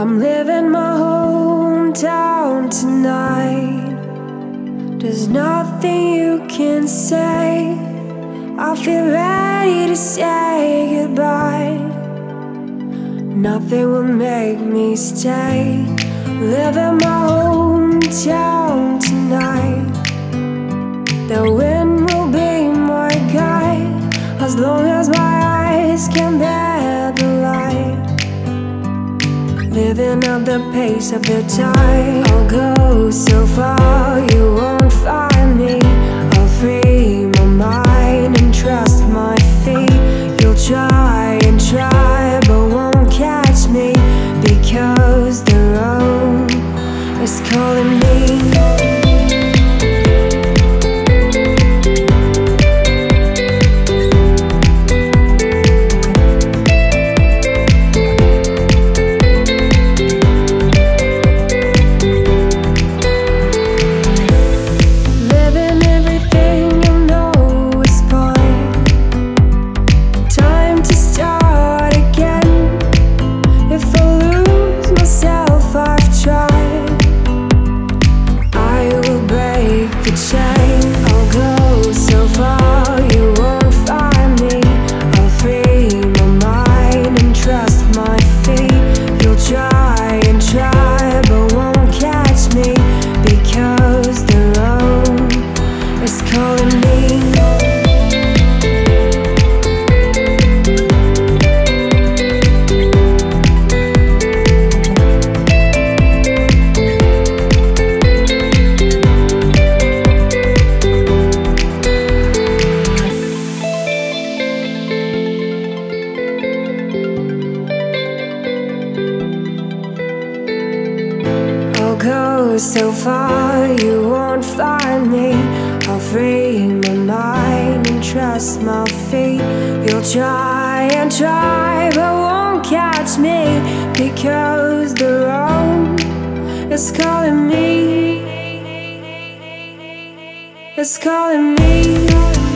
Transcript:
I'm leaving my hometown tonight. There's nothing you can say. I feel ready to say goodbye. Nothing will make me stay. Leaving my hometown tonight. The wind will be my guide, as long as my eyes can bear the light. Living at the pace of the tide. I'll go so far, you won't find me. I'll free my mind and trust my feet. You'll try and try, but won't catch me, because the road is calling me. I'll go so far, you won't find me. I'll free my mind and trust my feet. You'll try and try, but won't catch me, because the road is calling me. I'll go so far, you won't find me. I'll free my mind and trust my feet. You'll try and try, but won't catch me, because the road is calling me. It's calling me.